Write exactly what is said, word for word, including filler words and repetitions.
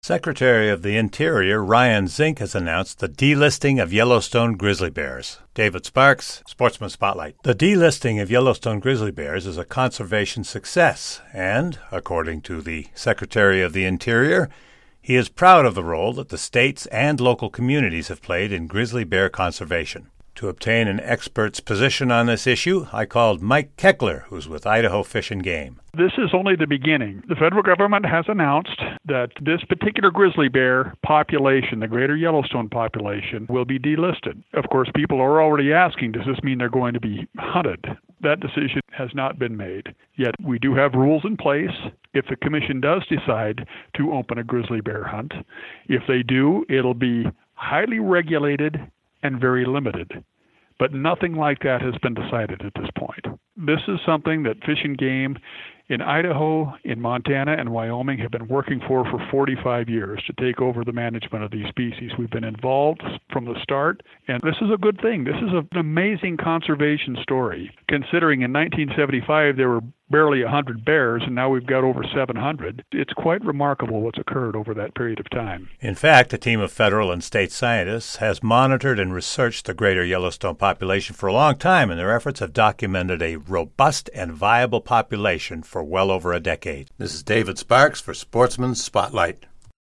Secretary of the Interior Ryan Zink has announced the delisting of Yellowstone grizzly bears. David Sparks, Sportsman Spotlight. The delisting of Yellowstone grizzly bears is a conservation success, and, according to the Secretary of the Interior, he is proud of the role that the states and local communities have played in grizzly bear conservation. To obtain an expert's position on this issue, I called Mike Keckler, who's with Idaho Fish and Game. This is only the beginning. The federal government has announced that this particular grizzly bear population, the greater Yellowstone population, will be delisted. Of course, people are already asking, does this mean they're going to be hunted? That decision has not been made. Yet we do have rules in place. If the commission does decide to open a grizzly bear hunt, if they do, it'll be highly regulated and very limited. But nothing like that has been decided at this point. This is something that Fish and Game in Idaho, in Montana, and Wyoming have been working for for forty-five years to take over the management of these species. We've been involved from the start, and this is a good thing. This is an amazing conservation story, considering in nineteen seventy-five there were barely one hundred bears, and now we've got over seven hundred. It's quite remarkable what's occurred over that period of time. In fact, a team of federal and state scientists has monitored and researched the greater Yellowstone population for a long time, and their efforts have documented a robust and viable population for well over a decade. This is David Sparks for Sportsman Spotlight.